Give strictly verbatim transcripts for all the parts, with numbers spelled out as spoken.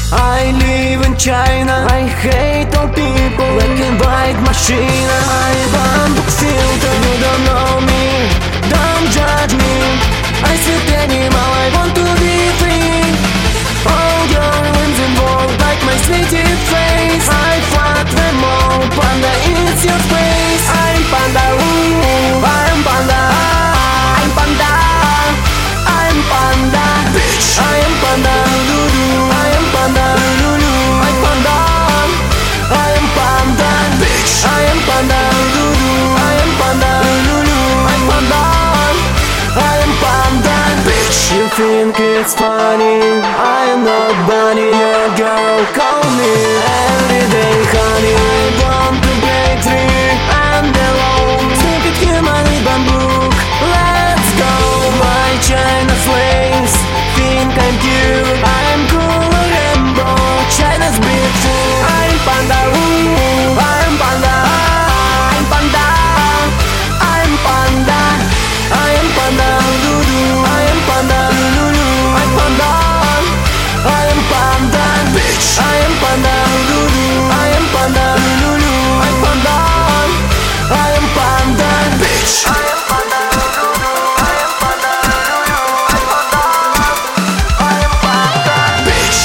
I live in China, I hate all people. Black and white machine, I bamboo filter. You don't know me, don't judge me. I sweet animal, I want to be free. All your limbs involved like my sweetie face. I fuck them all, panda it's your space. I'm panda, ooh, I'm panda. I'm panda, I'm panda. Bitch, I am panda, lulu. I am panda, lulu. I'm panda, I am panda. Bitch, I am panda, lulu. I am panda, lulu. I'm panda, I am panda. Bitch, you think it's funny? I am not bunny. Your girl call me every day, honey. I want to break free and alone. Stupid human with bamboo. Let's go, my China slaves. Think I'm cute, I'm cool rainbow. China's beautiful. I'm panda, ooh, I'm panda. I'm panda, I'm panda. I am panda, lulu. I am panda, lulu. I'm panda, I am panda. Bitch, I am panda, lulu. I am panda, lulu. I'm panda, I am panda. Bitch, I am panda, lulu. I am panda, lulu. I'm panda, I am panda. Bitch.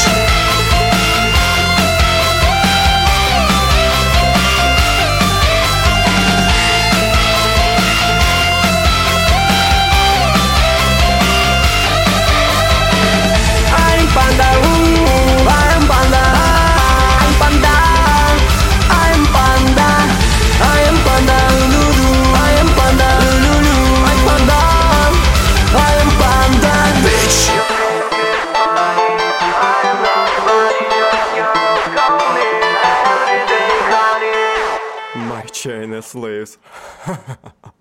I'm panda, ooh, I'm panda. I'm panda, I'm panda. I am panda, lulu. I am panda, lulu. I'm panda, I am panda. Bitch. I am not money. You call me every day, honey. My China slaves.